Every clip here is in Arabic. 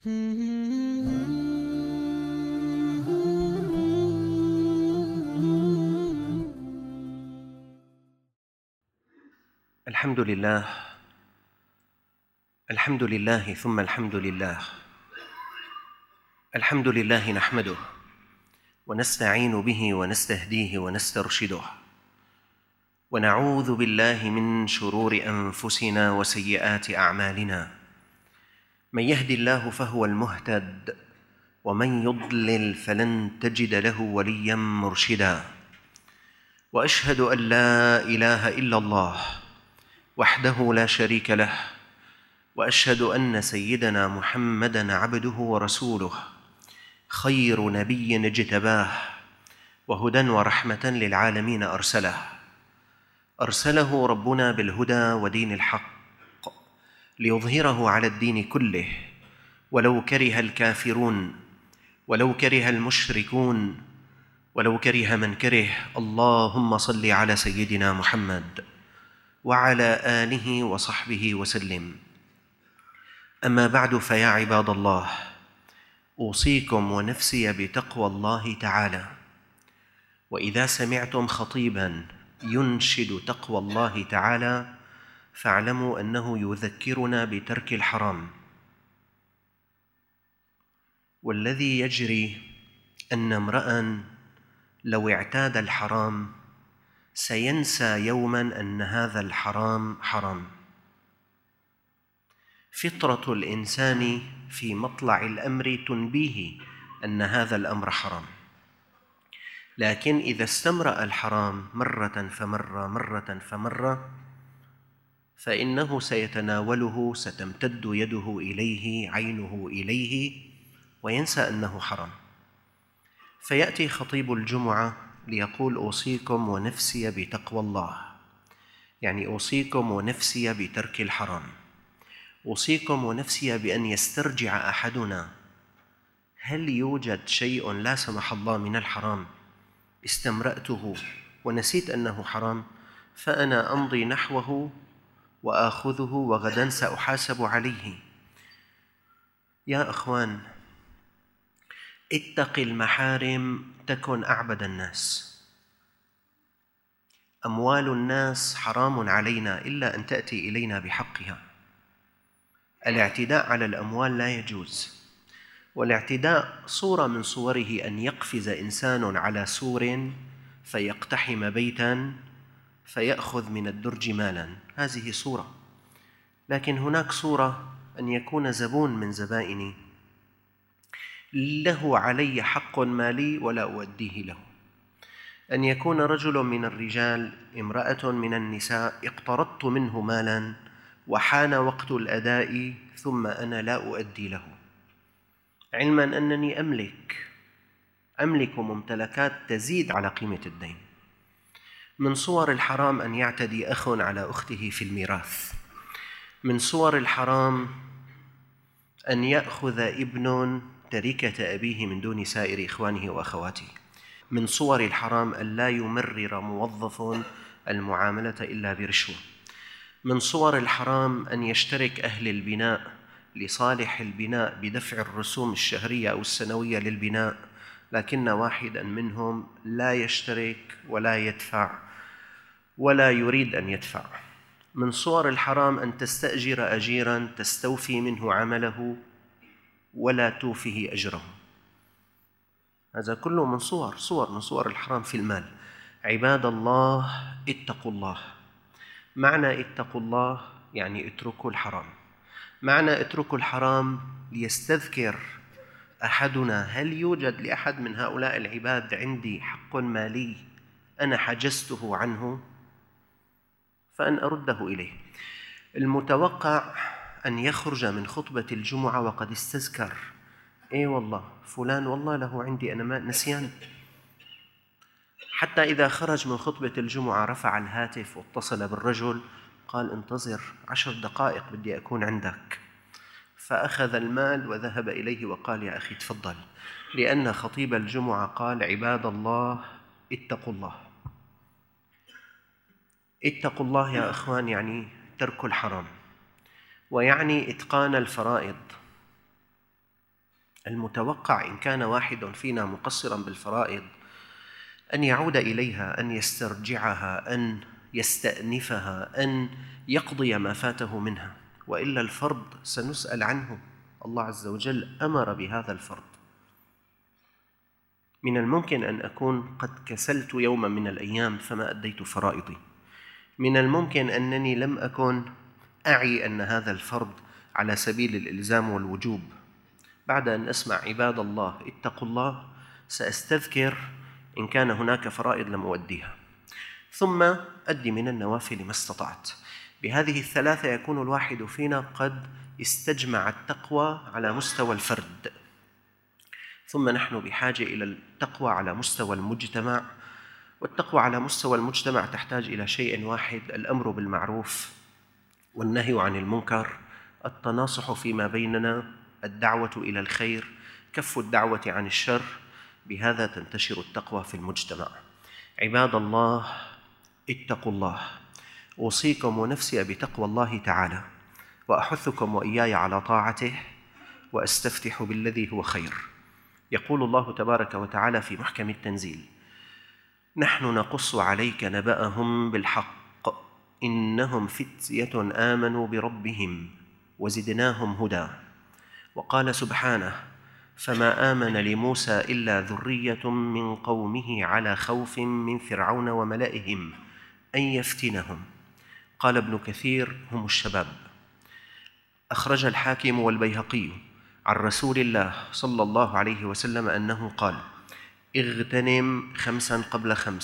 الحمد لله، الحمد لله ثم الحمد لله. الحمد لله نحمده ونستعين به ونستهديه ونسترشده، ونعوذ بالله من شرور أنفسنا وسيئات أعمالنا. من يهد الله فهو المهتد، ومن يضلل فلن تجد له وليا مرشدا. وأشهد أن لا إله إلا الله وحده لا شريك له، وأشهد أن سيدنا محمدًا عبده ورسوله، خير نبي اجتباه، وهدى ورحمة للعالمين أرسله ربنا بالهدى ودين الحق ليظهره على الدين كله، ولو كره الكافرون، ولو كره المشركون، ولو كره من كره. اللهم صل على سيدنا محمد وعلى آله وصحبه وسلم. أما بعد، فيا عباد الله، أوصيكم ونفسي بتقوى الله تعالى. وإذا سمعتم خطيباً ينشد تقوى الله تعالى فاعلموا أنه يذكرنا بترك الحرام. والذي يجري أن امرأً لو اعتاد الحرام سينسى يوماً أن هذا الحرام حرام. فطرة الإنسان في مطلع الأمر تنبيه أن هذا الأمر حرام، لكن إذا استمرأ الحرام مرة فمرة فإنه سيتناوله، ستمتد يده إليه، عينه إليه، وينسى أنه حرام. فيأتي خطيب الجمعة ليقول: أوصيكم ونفسي بتقوى الله، يعني أوصيكم ونفسي بترك الحرام. أوصيكم ونفسي بأن يسترجع أحدنا هل يوجد شيء لا سمح الله من الحرام استمرأته ونسيت أنه حرام، فأنا أمضي نحوه وآخذه وغدا سأحاسب عليه. يا أخوان، اتق المحارم تكن أعبد الناس. أموال الناس حرام علينا إلا أن تأتي إلينا بحقها. الاعتداء على الأموال لا يجوز، والاعتداء صورة من صوره أن يقفز إنسان على سور فيقتحم بيتاً فيأخذ من الدرج مالاً، هذه صورة. لكن هناك صورة أن يكون زبون من زبائني له علي حق مالي ولا أؤديه له، أن يكون رجل من الرجال، امرأة من النساء، اقترضت منه مالاً وحان وقت الأداء ثم أنا لا أؤدي له، علماً أنني أملك ممتلكات تزيد على قيمة الدين. من صور الحرام أن يعتدي أخ على أخته في الميراث. من صور الحرام أن يأخذ ابن تركة أبيه من دون سائر إخوانه وأخواته. من صور الحرام أن لا يمرر موظف المعاملة إلا برشوة. من صور الحرام أن يشترك أهل البناء لصالح البناء بدفع الرسوم الشهرية أو السنوية للبناء، لكن واحداً منهم لا يشترك ولا يدفع ولا يريد أن يدفع. من صور الحرام أن تستأجر أجيراً تستوفي منه عمله ولا توفيه أجره. هذا كله من صور الحرام في المال. عباد الله، اتقوا الله. معنى اتقوا الله يعني اتركوا الحرام. معنى اتركوا الحرام ليستذكر أحدنا هل يوجد لأحد من هؤلاء العباد عندي حق مالي أنا حجزته عنه، فأن أرده إليه. المتوقع أن يخرج من خطبة الجمعة وقد استذكر: إيه والله فلان والله له عندي أنا ما نسيان. حتى إذا خرج من خطبة الجمعة رفع الهاتف واتصل بالرجل، قال: انتظر 10 دقائق بدي أكون عندك. فأخذ المال وذهب إليه وقال: يا أخي تفضل، لأن خطيب الجمعة قال: عباد الله اتقوا الله. اتقوا الله يا أخوان يعني ترك الحرام، ويعني إتقان الفرائض. المتوقع إن كان واحد فينا مقصراً بالفرائض أن يعود إليها، أن يسترجعها، أن يستأنفها، أن يقضي ما فاته منها، وإلا الفرض سنسأل عنه. الله عز وجل أمر بهذا الفرض. من الممكن أن أكون قد كسلت يوما من الأيام فما أديت فرائضي، من الممكن أنني لم أكن أعي أن هذا الفرض على سبيل الإلزام والوجوب. بعد أن أسمع عباد الله اتقوا الله سأستذكر إن كان هناك فرائض لم أؤديها، ثم أدي من النوافل ما استطعت. بهذه الثلاثة يكون الواحد فينا قد استجمع التقوى على مستوى الفرد، ثم نحن بحاجة إلى التقوى على مستوى المجتمع، والتقوى على مستوى المجتمع تحتاج إلى شيء واحد: الأمر بالمعروف والنهي عن المنكر، التناصح فيما بيننا، الدعوة إلى الخير، كف الدعوة عن الشر. بهذا تنتشر التقوى في المجتمع. عباد الله اتقوا الله. أوصيكم ونفسي بتقوى الله تعالى، وأحثكم وإياي على طاعته، وأستفتح بالذي هو خير. يقول الله تبارك وتعالى في محكم التنزيل: نحن نقص عليك نبأهم بالحق إنهم فتية آمنوا بربهم وزدناهم هدى. وقال سبحانه: فما آمن لموسى إلا ذرية من قومه على خوف من فرعون وملئهم أن يفتنهم. قال ابن كثير: هم الشباب. أخرج الحاكم والبيهقي عن رسول الله صلى الله عليه وسلم أنه قال: اغتنم 5 قبل 5: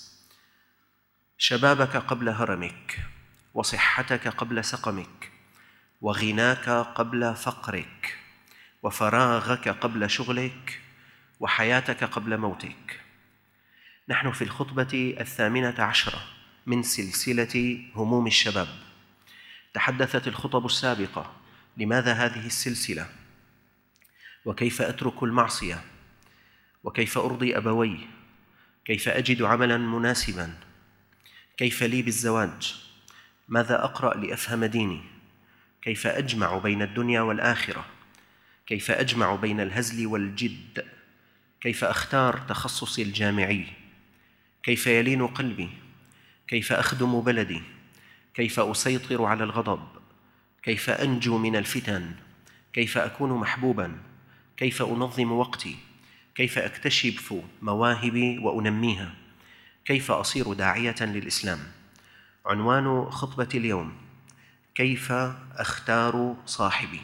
شبابك قبل هرمك، وصحتك قبل سقمك، وغناك قبل فقرك، وفراغك قبل شغلك، وحياتك قبل موتك. نحن في الخطبة 18 من سلسلة هموم الشباب. تحدثت الخطب السابقة لماذا هذه السلسلة، وكيف أترك المعصية، وكيف أرضي أبوي، كيف أجد عملاً مناسباً، كيف لي بالزواج، ماذا أقرأ لأفهم ديني، كيف أجمع بين الدنيا والآخرة، كيف أجمع بين الهزل والجد، كيف أختار تخصصي الجامعي، كيف يلين قلبي، كيف أخدم بلدي، كيف أسيطر على الغضب، كيف أنجو من الفتن، كيف أكون محبوباً، كيف أنظم وقتي، كيف أكتشف مواهبي وأنميها، كيف أصير داعية للإسلام. عنوان خطبة اليوم: كيف أختار صاحبي.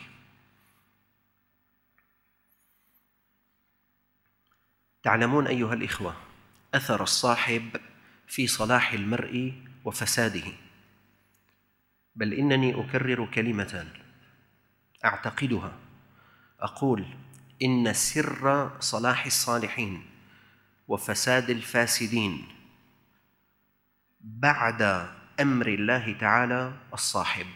تعلمون أيها الإخوة أثر الصاحب في صلاح المرء وفساده، بل إنني أكرر كلمة أعتقدها، أقول إن سر صلاح الصالحين وفساد الفاسدين بعد أمر الله تعالى الصاحب.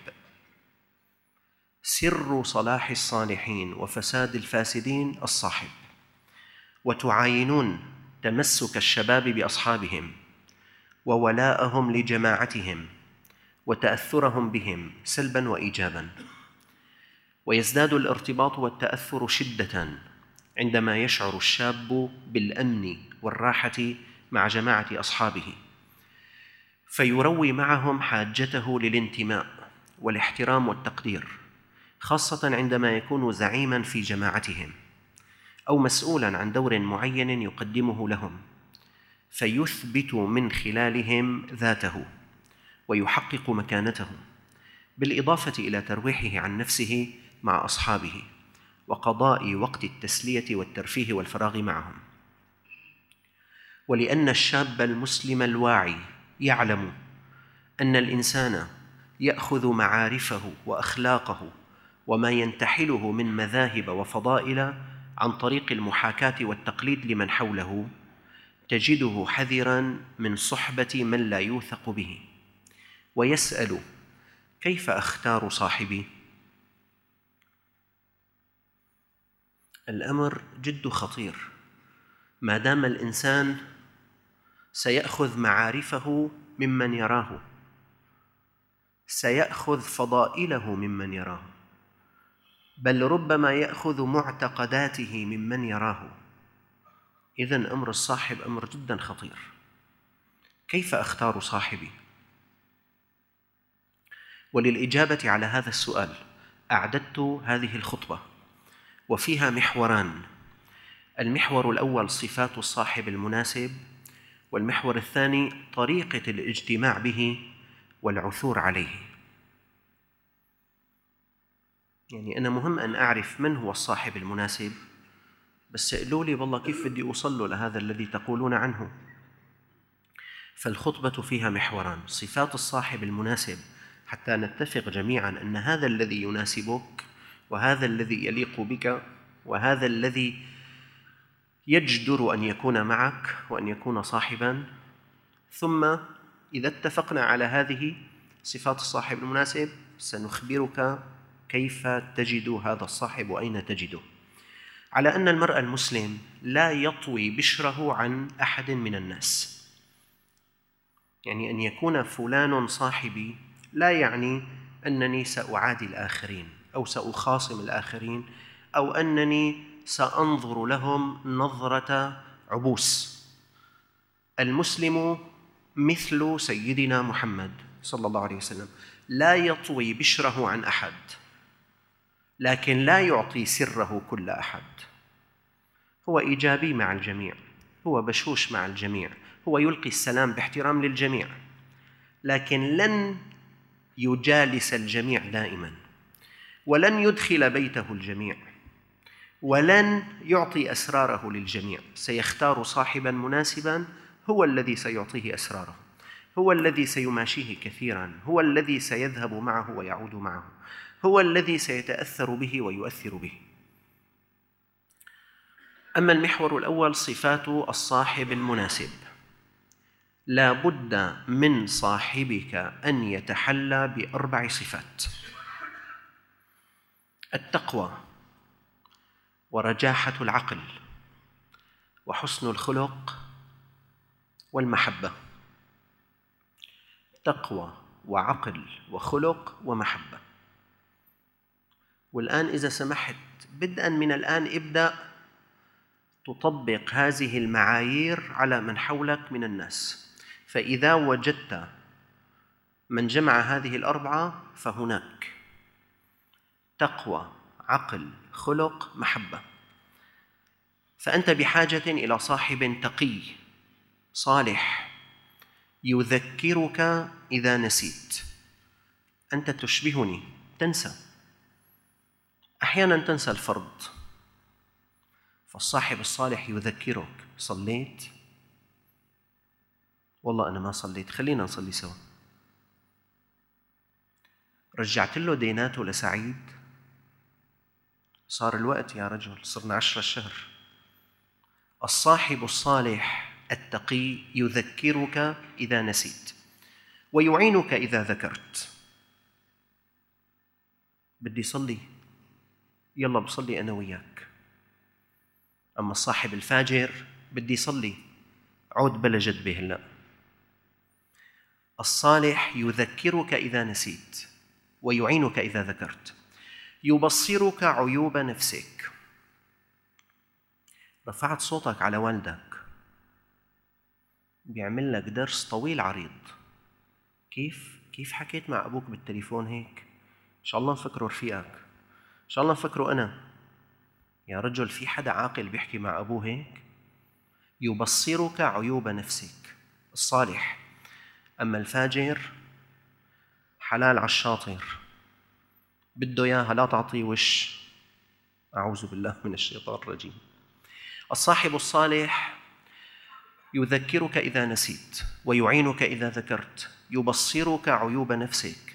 سر صلاح الصالحين وفساد الفاسدين الصاحب. وتعاينون تمسك الشباب بأصحابهم وولاءهم لجماعتهم وتأثرهم بهم سلباً وإيجاباً. ويزداد الارتباط والتأثر شدة عندما يشعر الشاب بالأمن والراحة مع جماعة أصحابه، فيروي معهم حاجته للانتماء والاحترام والتقدير، خاصة عندما يكون زعيماً في جماعتهم أو مسؤولاً عن دور معين يقدمه لهم، فيثبت من خلالهم ذاته ويحقق مكانته، بالإضافة إلى ترويحه عن نفسه مع أصحابه وقضاء وقت التسلية والترفيه والفراغ معهم. ولأن الشاب المسلم الواعي يعلم أن الإنسان يأخذ معارفه وأخلاقه وما ينتحله من مذاهب وفضائل عن طريق المحاكاة والتقليد لمن حوله، تجده حذراً من صحبة من لا يوثق به، ويسأل: كيف أختار صاحبي؟ الأمر جد خطير، ما دام الإنسان سيأخذ معارفه ممن يراه، سيأخذ فضائله ممن يراه، بل ربما يأخذ معتقداته ممن يراه. إذن أمر الصاحب أمر جدا خطير. كيف أختار صاحبي؟ وللإجابة على هذا السؤال أعددت هذه الخطبة، وفيها محوران: المحور الأول صفات الصاحب المناسب، والمحور الثاني طريقة الاجتماع به والعثور عليه. يعني أنا مهم أن أعرف من هو الصاحب المناسب، بس قالوا لي والله كيف بدي أوصل له لهذا الذي تقولون عنه؟ فالخطبة فيها محوران: صفات الصاحب المناسب حتى نتفق جميعاً أن هذا الذي يناسبك، وهذا الذي يليق بك، وهذا الذي يجدر أن يكون معك وأن يكون صاحباً. ثم إذا اتفقنا على هذه صفات الصاحب المناسب سنخبرك كيف تجد هذا الصاحب وأين تجده. على أن المرء المسلم لا يطوي بشره عن أحد من الناس. يعني أن يكون فلان صاحبي لا يعني أنني سأعادي الآخرين أو سأخاصم الآخرين أو أنني سأنظر لهم نظرة عبوس. المسلم مثل سيدنا محمد صلى الله عليه وسلم لا يطوي بشره عن أحد، لكن لا يعطي سره كل أحد. هو إيجابي مع الجميع، هو بشوش مع الجميع، هو يلقي السلام باحترام للجميع، لكن لن يجالس الجميع دائما، ولن يدخل بيته الجميع، ولن يعطي أسراره للجميع. سيختار صاحبا مناسبا هو الذي سيعطيه أسراره، هو الذي سيماشيه كثيرا، هو الذي سيذهب معه ويعود معه، هو الذي سيتأثر به ويؤثر به. أما المحور الأول صفات الصاحب المناسب، لا بد من صاحبك أن يتحلى بأربع صفات: التقوى، ورجاحة العقل، وحسن الخلق، والمحبة. تقوى وعقل وخلق ومحبة. والآن إذا سمحت بدءاً من الآن ابدأ تطبق هذه المعايير على من حولك من الناس. فإذا وجدت من جمع هذه الأربعة فهناك تقوى، عقل، خلق، محبة. فأنت بحاجة إلى صاحب تقي صالح يذكرك إذا نسيت. أنت تشبهني، تنسى، أحياناً تنسى الفرض، فالصاحب الصالح يذكرك: صليت؟ والله أنا ما صليت، خلينا نصلي سوا. رجعت له ديناته لسعيد؟ صار الوقت يا رجل، صرنا 10 الشهر. الصاحب الصالح التقي يذكرك إذا نسيت ويعينك إذا ذكرت. بدي صلي، يلا بصلي أنا وياك. أما الصاحب الفاجر: بدي صلي، عود بلا جد به هلأ. الصالح يذكرك إذا نسيت ويعينك إذا ذكرت، يبصرك عيوب نفسك. رفعت صوتك على والدك بيعمل لك درس طويل عريض: كيف حكيت مع أبوك بالتليفون هيك؟ إن شاء الله نفكره رفيقك، إن شاء الله نفكره أنا. يا رجل، في حدا عاقل بيحكي مع أبوه هيك؟ يبصرك عيوب نفسك الصالح. أما الفاجر حلال على الشاطر، بده إياها لا تعطيه وش. أعوذ بالله من الشيطان الرجيم. الصاحب الصالح يذكرك إذا نسيت ويعينك إذا ذكرت، يبصرك عيوب نفسك.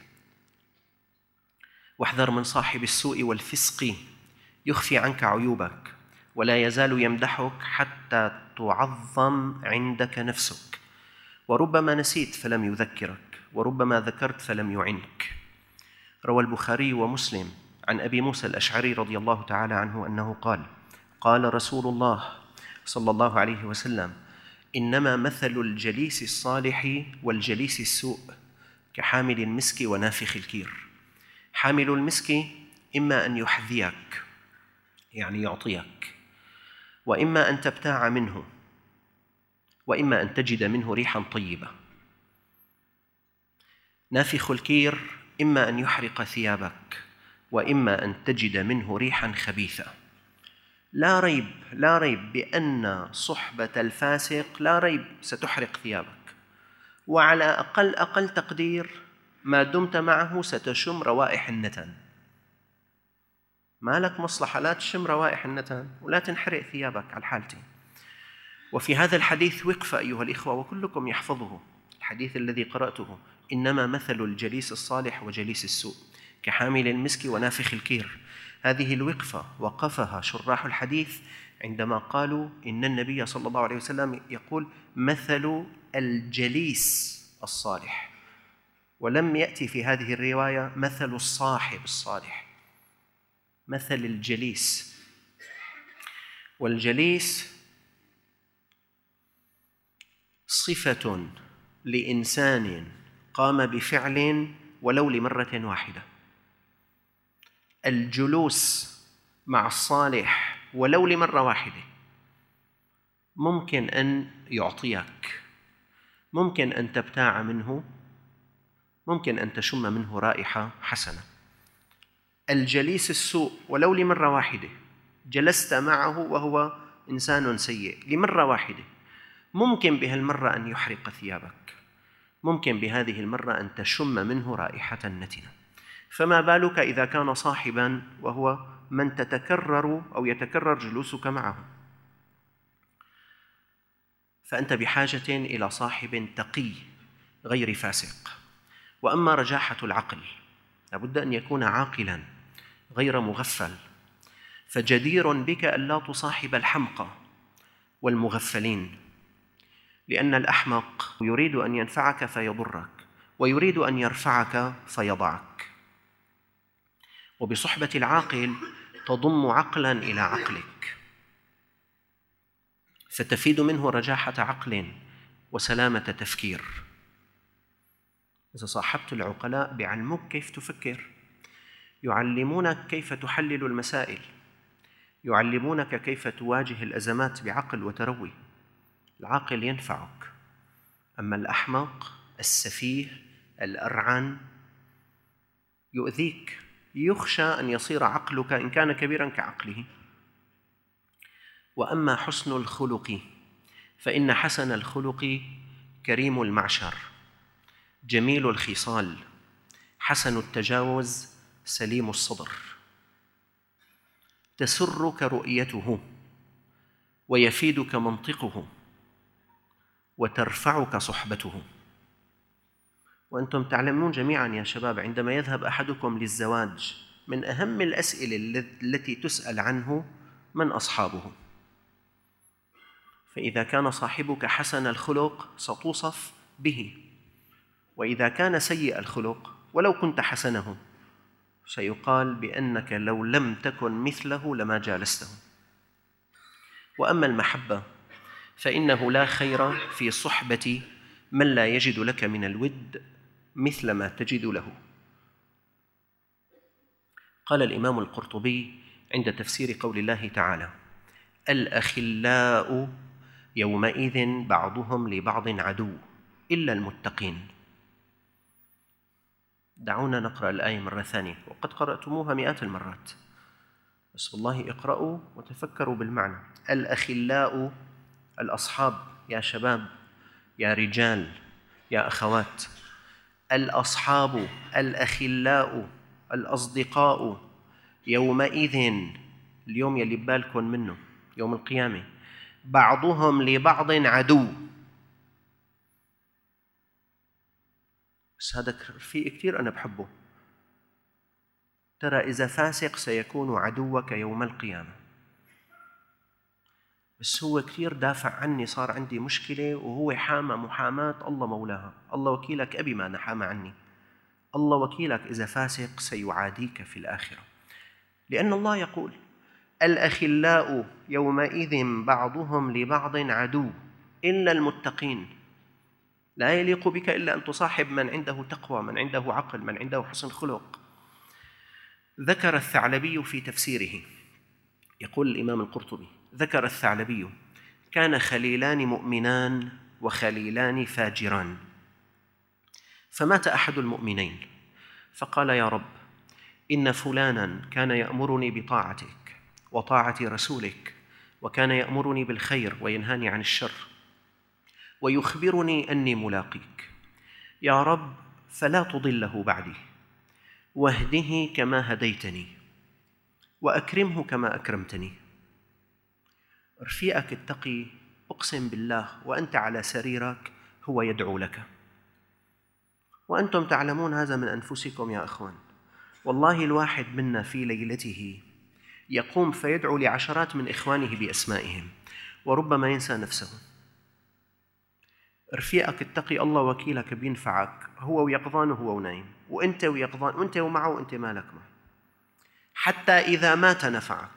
واحذر من صاحب السوء والفسق، يخفي عنك عيوبك ولا يزال يمدحك حتى تعظم عندك نفسك. وربما نسيت فلم يذكرك، وربما ذكرت فلم يعنك. روى البخاري ومسلم عن أبي موسى الأشعري رضي الله تعالى عنه أنه قال: قال رسول الله صلى الله عليه وسلم: إنما مثل الجليس الصالح والجليس السوء كحامل المسك ونافخ الكير. حامل المسك إما أن يحذيك يعني يعطيك، وإما أن تبتاع منه، وإما أن تجد منه ريحا طيبة. نافخ الكير إما أن يحرق ثيابك، وإما أن تجد منه ريحا خبيثة. لا ريب بأن صحبة الفاسق لا ريب ستحرق ثيابك، وعلى أقل تقدير ما دمت معه ستشم روائح النتن. ما لك مصلحة لا تشم روائح النتن ولا تنحرق ثيابك على الحالتين. وفي هذا الحديث وقفة أيها الإخوة، وكلكم يحفظه، الحديث الذي قرأته: إنما مثل الجليس الصالح وجليس السوء كحامل المسك ونافخ الكير. هذه الوقفة وقفها شراح الحديث عندما قالوا إن النبي صلى الله عليه وسلم يقول مثل الجليس الصالح، ولم يأتي في هذه الرواية مثل الصاحب الصالح، مثل الجليس. والجليس صفة لإنسان قام بفعل ولو لمرة واحدة. الجلوس مع الصالح ولو لمرة واحدة ممكن أن يعطيك، ممكن أن تبتاع منه، ممكن أن تشم منه رائحة حسنة. الجليس السوء ولو لمرة واحدة، جلست معه وهو إنسان سيء لمرة واحدة، ممكن بهالمرة أن يحرق ثيابك، ممكن بهذه المرة أن تشم منه رائحة نتنة. فما بالك إذا كان صاحباً وهو من تتكرر أو يتكرر جلوسك معه؟ فأنت بحاجة إلى صاحب تقي غير فاسق. وأما رجاحة العقل، لابد أن يكون عاقلاً غير مغفل، فجدير بك ألا تصاحب الحمقى والمغفلين، لأن الأحمق يريد أن ينفعك فيضرك، ويريد أن يرفعك فيضعك. وبصحبة العاقل تضم عقلاً إلى عقلك، فتفيد منه رجاحة عقل وسلامة تفكير. إذا صاحبت العقلاء بيعلموك كيف تفكر، يعلمونك كيف تحلل المسائل، يعلمونك كيف تواجه الأزمات بعقل وتروي. العاقل ينفعك، أما الأحمق السفيه الأرعن يؤذيك، يخشى أن يصير عقلك إن كان كبيراً كعقله. وأما حسن الخلق فإن حسن الخلق كريم المعشر، جميل الخصال، حسن التجاوز، سليم الصدر، تسرك رؤيته ويفيدك منطقه وترفعك صحبته. وأنتم تعلمون جميعاً يا شباب، عندما يذهب أحدكم للزواج من أهم الأسئلة التي تسأل عنه: من أصحابه؟ فإذا كان صاحبك حسن الخلق ستوصف به، وإذا كان سيء الخلق ولو كنت حسنه سيقال بأنك لو لم تكن مثله لما جالسته. وأما المحبة فإنه لا خير في صحبة من لا يجد لك من الود مثل ما تجد له. قال الإمام القرطبي عند تفسير قول الله تعالى: الأخلاء يومئذ بعضهم لبعض عدو إلا المتقين. دعونا نقرأ الآية مرة ثانية، وقد قرأتموها مئات المرات، بس والله اقرأوا وتفكروا بالمعنى. الأخلاء الأصحاب يا شباب، يا رجال، يا أخوات، الأصحاب الأخلاء الأصدقاء يومئذ، اليوم يلي ببالكم منه يوم القيامة، بعضهم لبعض عدو. بس هذا رفيق كثير أنا بحبه، ترى إذا فاسق سيكون عدوك يوم القيامة، بس هو كثير دافع عني، صار عندي مشكلة وهو حامى محاماة الله مولاها، الله وكيلك أبي ما نحامى عني، الله وكيلك إذا فاسق سيعاديك في الآخرة. لأن الله يقول: الأخلاء يومئذ بعضهم لبعض عدو إلا المتقين. لا يليق بك إلا أن تصاحب من عنده تقوى، من عنده عقل، من عنده حسن خلق. ذكر الثعلبي في تفسيره، يقول الإمام القرطبي: ذكر الثعلبي: كان خليلان مؤمنان وخليلان فاجران، فمات أحد المؤمنين فقال: يا رب، إن فلانا كان يأمرني بطاعتك وطاعة رسولك، وكان يأمرني بالخير وينهاني عن الشر، ويخبرني أني ملاقيك. يا رب، فلا تضله بعدي، واهده كما هديتني، وأكرمه كما أكرمتني. رفيقك التقي أقسم بالله وأنت على سريرك هو يدعو لك، وأنتم تعلمون هذا من أنفسكم يا أخوان. والله الواحد منا في ليلته يقوم فيدعو لعشرات من إخوانه بأسمائهم، وربما ينسى نفسه. رفيقك التقي الله وكيلك بينفعك، هو ويقظان وهو ونايم، وأنت ويقظان، وأنت ومعه وأنت مالك معه، حتى إذا مات نفعك.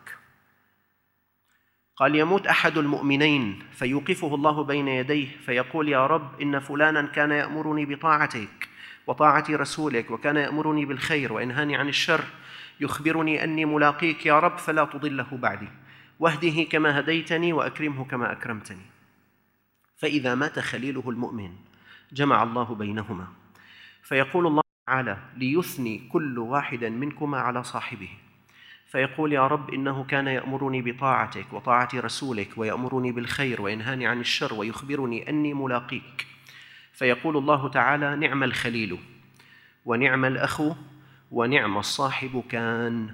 قال: يموت أحد المؤمنين فيوقفه الله بين يديه فيقول: يا رب، إن فلانا كان يأمرني بطاعتك وطاعة رسولك، وكان يأمرني بالخير وينهاني عن الشر، يخبرني أني ملاقيك. يا رب، فلا تضله بعدي، واهده كما هديتني، وأكرمه كما أكرمتني. فإذا مات خليله المؤمن جمع الله بينهما، فيقول الله تعالى ليثني كل واحد منكما على صاحبه، فيقول: يا رب، إنه كان يأمرني بطاعتك وطاعة رسولك، ويأمرني بالخير وينهاني عن الشر، ويخبرني أني ملاقيك. فيقول الله تعالى: نعم الخليل ونعم الأخ ونعم الصاحب كان.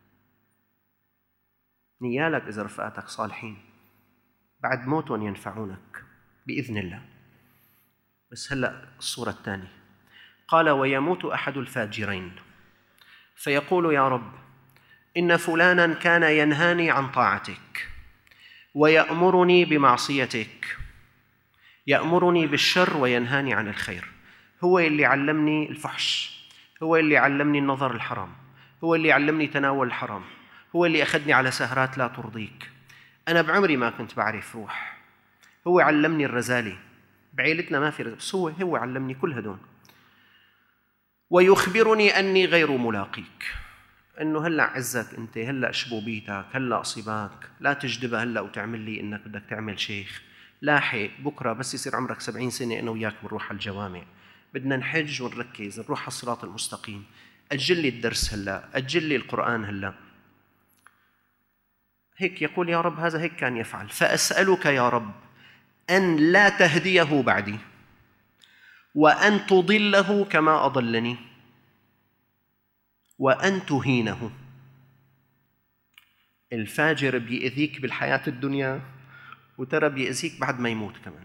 نيالك إذا رفقاتك صالحين بعد موتهم ينفعونك بإذن الله. بس هلأ الصورة الثانية. قال: ويموت أحد الفاجرين فيقول: يا رب، إن فلانا كان ينهاني عن طاعتك ويأمرني بمعصيتك، يأمرني بالشر وينهاني عن الخير. هو اللي علمني الفحش، هو اللي علمني النظر الحرام، هو اللي علمني تناول الحرام، هو اللي أخذني على سهرات لا ترضيك. أنا بعمري ما كنت بعرف روح، هو علمني الرزالة، بعيلتنا ما في رزالة، بس هو علمني كل هدول. ويخبرني أني غير ملاقيك، إنه هلأ عزك أنت، هلأ شبوبيتك، هلأ صباك، لا تجدبها هلأ وتعمل لي إنك بدك تعمل شيخ. لاحق بكرة بس يصير عمرك 70 سنة أنا وياك بنروح على الجوامع، بدنا نحج ونركز نروح على الصراط المستقيم. أجل لي الدرس هلأ، أجل لي القرآن هلأ. هيك يقول: يا رب، هذا هيك كان يفعل. فأسألك يا رب أن لا تهديه بعدي، وأن تضله كما أضلني، وأن تهينه. الفاجر بيأذيك بالحياة الدنيا، وترى بيأذيك بعد ما يموت كمان.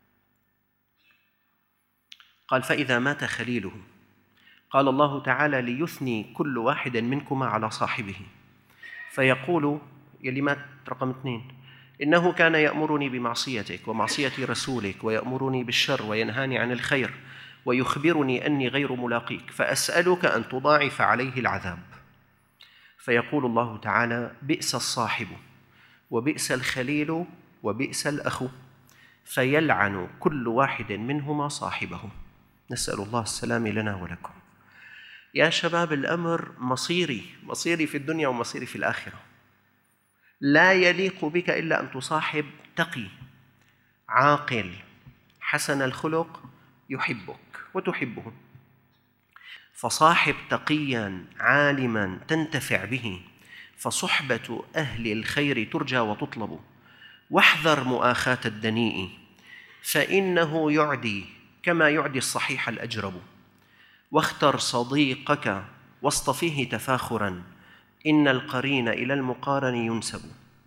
قال: فإذا مات خليله قال الله تعالى ليثني كل واحد منكما على صاحبه، فيقول يلي مات رقم 2: إنه كان يأمرني بمعصيتك ومعصية رسولك، ويأمرني بالشر وينهاني عن الخير، ويخبرني أني غير ملاقيك، فأسألك أن تضاعف عليه العذاب. فيقول الله تعالى: بئس الصاحب وبئس الخليل وبئس الأخ، فيلعن كل واحد منهما صاحبه. نسأل الله السلام لنا ولكم. يا شباب، الأمر مصيري في الدنيا ومصيري في الآخرة. لا يليق بك إلا أن تصاحب تقي عاقل حسن الخلق يحبك وتحبه. فصاحب تقياً عالماً تنتفع به، فصحبة أهل الخير ترجى وتطلب. واحذر مؤاخاة الدنيء، فإنه يعدي كما يعدي الصحيح الأجرب. واختر صديقك واصطفيه تفاخراً، إن القرين إلى المقارن ينسب.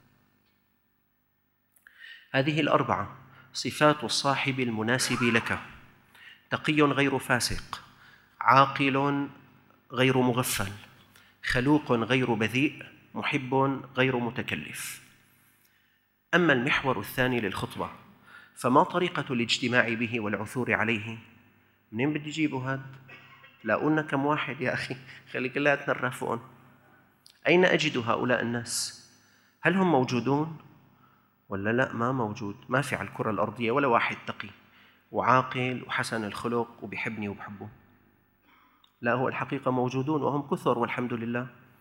هذه الأربعة صفات الصاحب المناسب لك: تقي غير فاسق، عاقل غير مغفل، خلوق غير بذيء، محب غير متكلف. أما المحور الثاني للخطبة، فما طريقة الاجتماع به والعثور عليه؟ منين بدي أجيبه هذا؟ لاقولنا كم واحد يا أخي، خلي كلاتنا نرافقهم. أين أجد هؤلاء الناس؟ هل هم موجودون ولا لا؟ ما موجود، ما في على الكرة الأرضية ولا واحد تقي وعاقل وحسن الخلق وبيحبني وبحبه. لا، هو الحقيقة موجودون وهم كثر والحمد لله.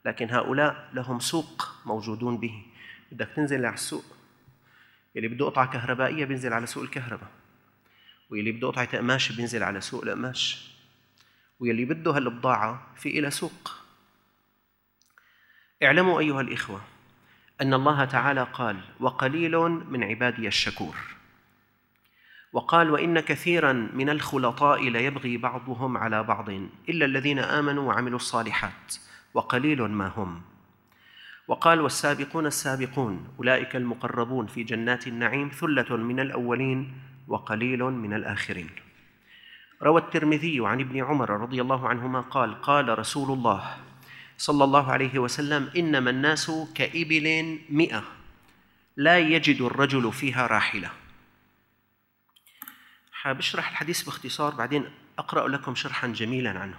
لكن هؤلاء لهم سوق موجودون به. بدك تنزل على السوق، يلي بده قطعة كهربائية بينزل على سوق الكهرباء، ويلي بده قطعة قماش بينزل على سوق القماش، ويلي بده هالبضاعة في إلى سوق. اعلموا أيها الإخوة أن الله تعالى قال: وقليل من عبادي الشكور، وقال: وإن كثيرا من الخلطاء ليبغي بعضهم على بعض إلا الذين آمنوا وعملوا الصالحات وقليل ما هم. وقال: والسابقون السابقون أولئك المقربون في جنات النعيم ثلة من الأولين وقليل من الآخرين. روى الترمذي عن ابن عمر رضي الله عنهما قال: قال رسول الله صلى الله عليه وسلم: إنما الناس كإبل 100 لا يجد الرجل فيها راحلة. حابشرح الحديث باختصار، بعدين أقرأ لكم شرحا جميلا عنه.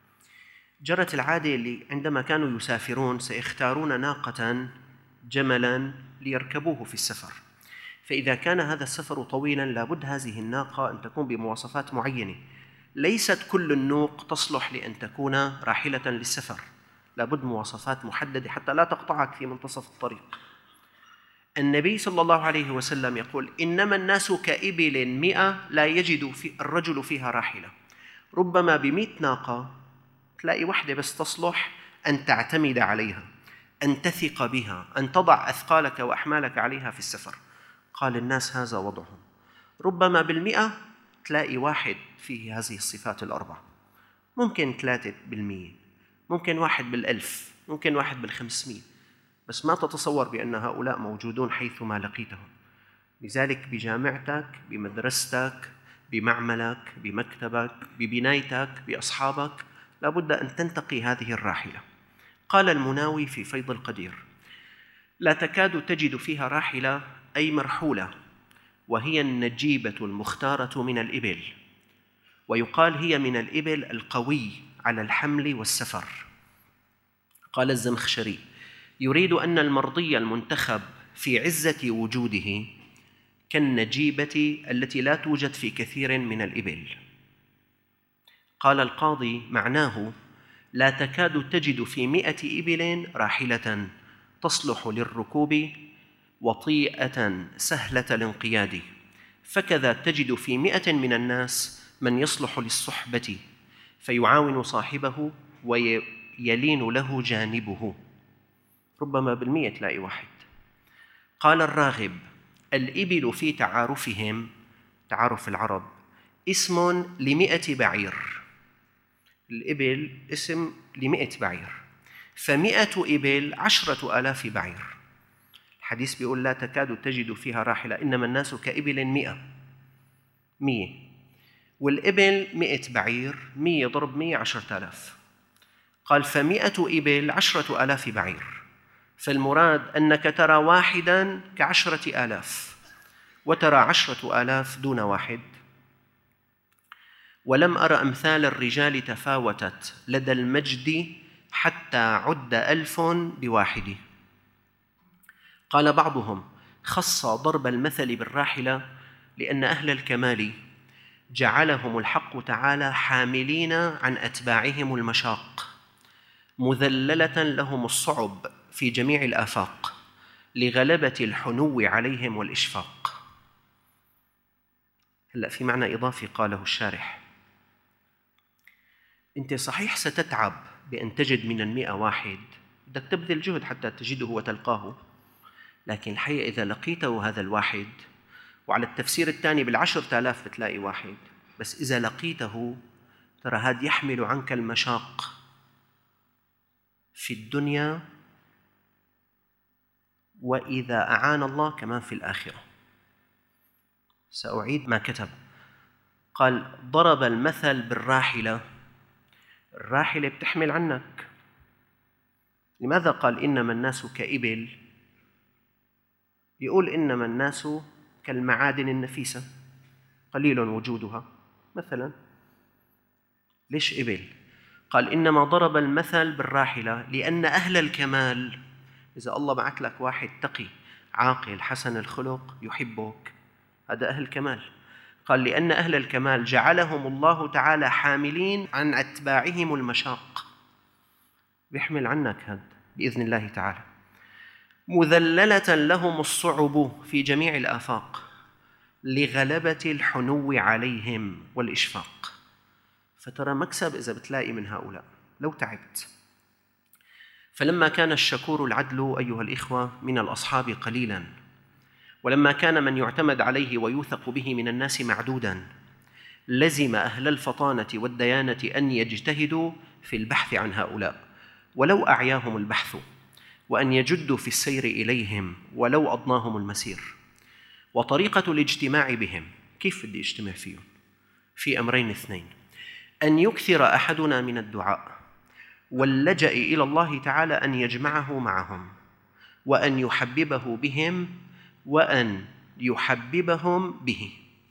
جرت العادة اللي عندما كانوا يسافرون سيختارون ناقة جملا ليركبوه في السفر، فإذا كان هذا السفر طويلا لابد هذه الناقة أن تكون بمواصفات معينة. ليست كل النوق تصلح لأن تكون راحلة للسفر، لابد مواصفات محددة حتى لا تقطعك في منتصف الطريق. النبي صلى الله عليه وسلم يقول: إنما الناس كإبل 100 لا يجد الرجل فيها راحلة. ربما ب100 ناقة تلاقي واحدة بس تصلح أن تعتمد عليها، أن تثق بها، أن تضع أثقالك وأحمالك عليها في السفر. قال: الناس هذا وضعهم. ربما بال100 تلاقي واحد فيه هذه الصفات الأربع، ممكن 3%، ممكن 1 بال1000، ممكن 1 بال500، بس ما تتصور بأن هؤلاء موجودون حيثما لقيتهم. لذلك بجامعتك، بمدرستك، بمعملك، بمكتبك، ببنايتك، بأصحابك لابد أن تنتقي هذه الراحلة. قال المناوي في فيض القدير: لا تكاد تجد فيها راحلة أي مرحولة، وهي النجيبة المختارة من الإبل، ويقال هي من الإبل القوي على الحمل والسفر. قال الزمخشري: يريد أن المرضي المنتخب في عزة وجوده كالنجيبة التي لا توجد في كثير من الإبل. قال القاضي: معناه لا تكاد تجد في 100 إبل راحلة تصلح للركوب وطيئة سهلة الانقياد، فكذا تجد في 100 من الناس من يصلح للصحبة فيعاون صاحبه ويلين له جانبه. ربما بال100 تلاقي واحد. قال الراغب: الإبل في تعارفهم، تعارف العرب، اسم ل100 بعير. الإبل اسم ل100 بعير، ف100 إبل 10,000 بعير. الحديث بيقول: لا تكاد تجد فيها راحلة، إنما الناس كإبل 100، والإبل 100 بعير، 100 ضرب 100 10,000. قال: ف100 إبل 10,000 بعير، فالمراد أنك ترى واحداً ك10,000 وترى 10,000 دون واحد. ولم أر أمثال الرجال تفاوتت لدى المجد حتى عد 1000 بواحد. قال بعضهم: خص ضرب المثل بالراحلة لأن أهل الكمال جعلهم الحق تعالى حاملين عن أتباعهم المشاق، مذللة لهم الصعب في جميع الآفاق، لغلبة الحنو عليهم والإشفاق. هلأ في معنى إضافي قاله الشارح: أنت صحيح ستتعب بأن تجد من 100 واحد، بدك تبذل جهد حتى تجده وتلقاه، لكن الحقيقة إذا لقيته هذا الواحد، وعلى التفسير الثاني بال10,000 بتلاقي واحد، بس إذا لقيته ترى هذا يحمل عنك المشاق في الدنيا، وإذا أعان الله كمان في الآخرة. سأعيد ما كتب. قال: ضرب المثل بالراحلة، الراحلة بتحمل عنك. لماذا قال إنما الناس كإبل؟ يقول إنما الناس كالمعادن النفيسة قليل وجودها مثلا. ليش إبل؟ قال: إنما ضرب المثل بالراحلة لأن أهل الكمال، إذا الله بعث لك واحد تقي عاقل حسن الخلق يحبك، هذا أهل الكمال. قال: لأن أهل الكمال جعلهم الله تعالى حاملين عن أتباعهم المشاق، بيحمل عنك هذا. بإذن الله تعالى. مذللة لهم الصعب في جميع الآفاق لغلبة الحنو عليهم والإشفاق. فترى مكسب إذا بتلاقي من هؤلاء لو تعبت. فلما كان الشكور العدل أيها الإخوة من الأصحاب قليلاً، ولما كان من يعتمد عليه ويوثق به من الناس معدوداً، لزم أهل الفطانة والديانة أن يجتهدوا في البحث عن هؤلاء ولو أعياهم البحث، وأن يجدوا في السير إليهم ولو أضناهم المسير. وطريقة الاجتماع بهم، كيف بدي اجتمع فيهم؟ في أمرين اثنين: أن يكثر أحدنا من الدعاء واللجأ إلى الله تعالى أن يجمعه معهم، وأن يحببه بهم وأن يحببهم به.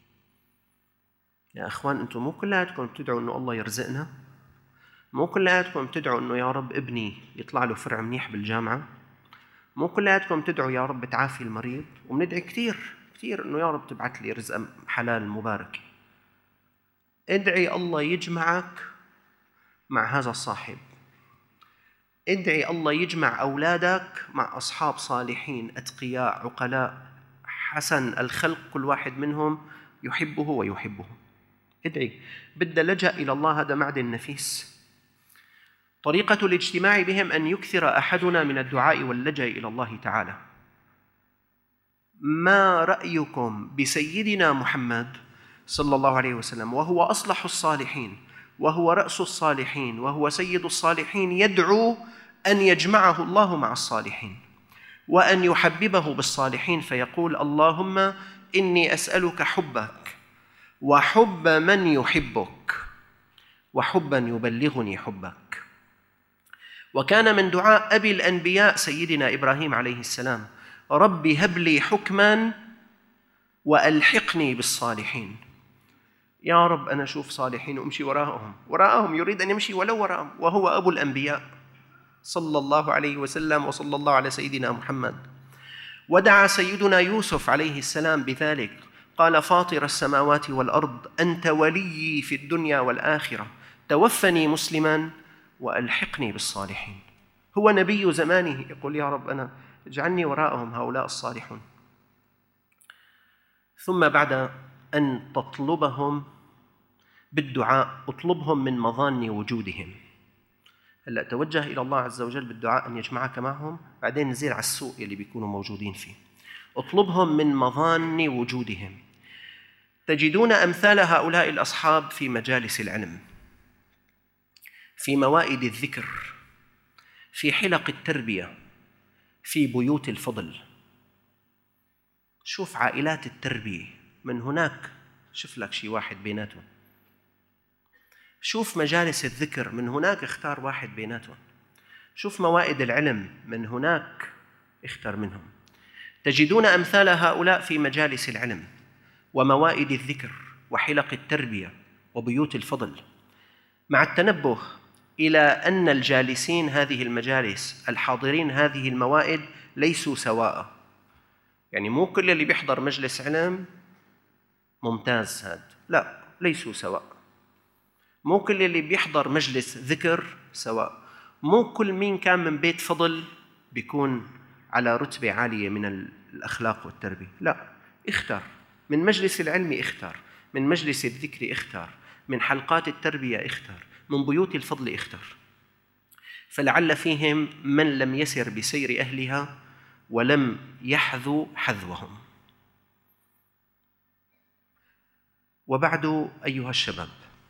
يا أخوان، أنتم مو كلياتكم بتدعوا أنه الله يرزقنا، مو كلياتكم بتدعوا أنه يا رب ابني يطلع له فرع منيح بالجامعة، مو كلياتكم بتدعوا يا رب تعافي المريض، وبندعي كثير كثير أنه يا رب تبعث لي رزق حلال مبارك. ادعي الله يجمعك مع هذا الصاحب، ادعي الله يجمع أولادك مع أصحاب صالحين أتقياء عقلاء حسن الخلق، كل واحد منهم يحبه ويحبه. ادعي، بدأ لجأ إلى الله، هذا معدن نفيس. طريقة الاجتماع بهم أن يكثر أحدنا من الدعاء واللجأ إلى الله تعالى. ما رأيكم بسيدنا محمد صلى الله عليه وسلم وهو أصلح الصالحين وهو رأس الصالحين وهو سيد الصالحين يدعو أن يجمعه الله مع الصالحين وأن يحببه بالصالحين، فيقول: اللهم إني أسألك حبك وحب من يحبك وحبا يبلغني حبك. وكان من دعاء أبي الأنبياء سيدنا إبراهيم عليه السلام: رب هب لي حكما وألحقني بالصالحين. يا رب أنا أشوف صالحين وأمشي وراءهم، يريد أن يمشي ولو وراءهم، وهو أبو الأنبياء صلى الله عليه وسلم، وصلى الله على سيدنا محمد. ودعا سيدنا يوسف عليه السلام بذلك، قال: فاطر السماوات والأرض أنت وليي في الدنيا والآخرة، توفني مسلما وألحقني بالصالحين. هو نبي زمانه يقول: يا رب أنا اجعلني وراءهم هؤلاء الصالحون. ثم بعد أن تطلبهم بالدعاء اطلبهم من مظان وجودهم. هلأ توجه إلى الله عز وجل بالدعاء أن يجمعك معهم، بعدين نزيل على السوق اللي بيكونوا موجودين فيه. اطلبهم من مظان وجودهم. تجدون أمثال هؤلاء الأصحاب في مجالس العلم، في موائد الذكر، في حلق التربية، في بيوت الفضل. شوف عائلات التربية من هناك، شوف لك شي واحد بيناتهم. شوف مجالس الذكر من هناك، اختار واحد بيناتهم. شوف موائد العلم من هناك، اختار منهم. تجدون أمثال هؤلاء في مجالس العلم وموائد الذكر وحلق التربية وبيوت الفضل، مع التنبه إلى أن الجالسين هذه المجالس الحاضرين هذه الموائد ليسوا سواء. يعني مو كل اللي بيحضر مجلس علم ممتاز هذا، لا، ليسوا سواء. مو كل اللي بيحضر مجلس ذكر سواء. مو كل مين كان من بيت فضل بيكون على رتبة عالية من الأخلاق والتربية، لا. اختار من مجلس العلم، اختار من مجلس الذكر، اختار من حلقات التربية، اختار من بيوت الفضل، اختار. فلعل فيهم من لم يسر بسير أهلها ولم يحذو حذوهم. وبعد أيها الشباب،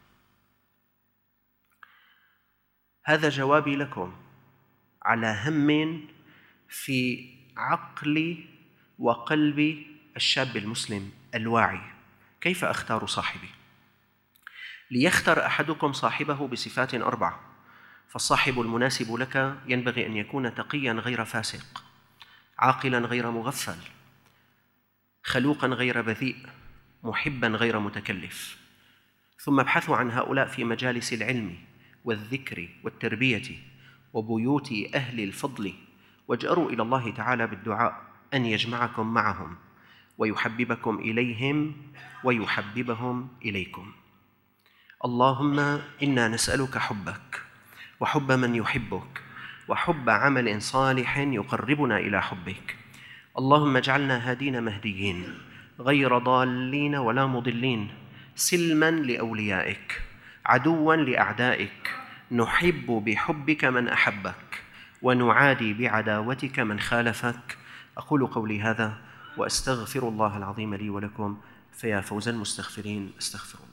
هذا جوابي لكم على هم في عقل وقلب الشاب المسلم الواعي. كيف أختار صاحبي؟ ليختر أحدكم صاحبه بصفات 4. فالصاحب المناسب لك ينبغي أن يكون تقياً غير فاسق، عاقلاً غير مغفل، خلوقاً غير بذيء، محباً غير متكلف. ثم ابحثوا عن هؤلاء في مجالس العلم والذكر والتربية وبيوت أهل الفضل، واجأروا إلى الله تعالى بالدعاء أن يجمعكم معهم ويحببكم إليهم ويحببهم إليكم. اللهم إنا نسألك حبك وحب من يحبك وحب عمل صالح يقربنا إلى حبك. اللهم اجعلنا هادين مهديين غير ضالين ولا مضلين، سلما لأوليائك عدوا لأعدائك، نحب بحبك من أحبك ونعادي بعداوتك من خالفك. أقول قولي هذا وأستغفر الله العظيم لي ولكم، فيا فوز المستغفرين. استغفر الله.